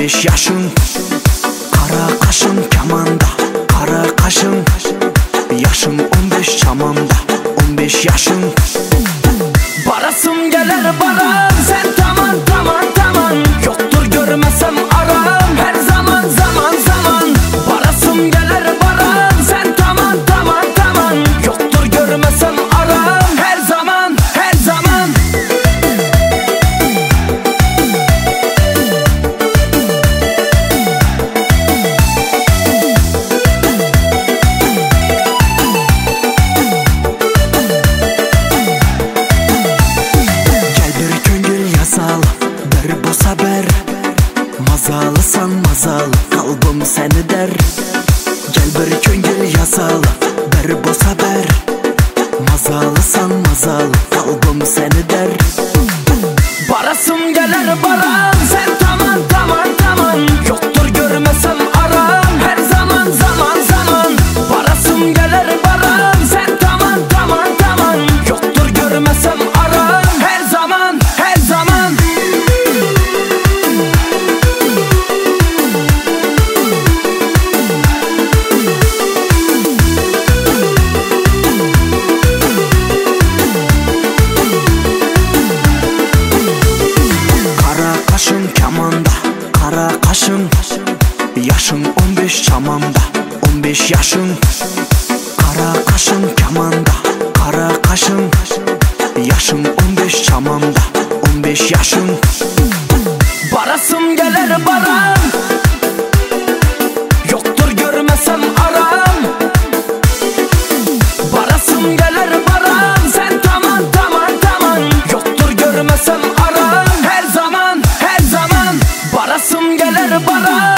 15 yaşın, kara kaşın kemanda, kara kaşın. Yaşın 15 çamanda, 15 yaşın. Barasım gelir baran, sen tamam tamam tamam. Yoktur görmesem aram, her zaman zaman zaman. Barasım gelir baran, sen tamam tamam tamam. Yoktur görmesem aram, her zaman her zaman. Bir boz haber, mazalısan mazal, kalbim seni der. Gel bir köngül yazal, bir boz haber, mazalısan mazal, kalbim seni der. Barasım gelir baran, sen tamam tamam tamam. Yoktur görmesem aram, her zaman zaman zaman. Barasım gelir baran, sen tamam tamam tamam. Yoktur görmesem aram, her zaman her zaman. Kaşın kemanda, kara kaşın. Yaşın 15 çamanda, 15 yaşın. Kara kaşın kemanda, kara kaşın. Yaşın 15 çamanda, 15 yaşın. Barasım gelir baran, yoktur görmesem aram. Barasım gelir baran, sen tamam tamam tamam. Yoktur görmesem aram, her zaman her zaman. Barasım gelir baran.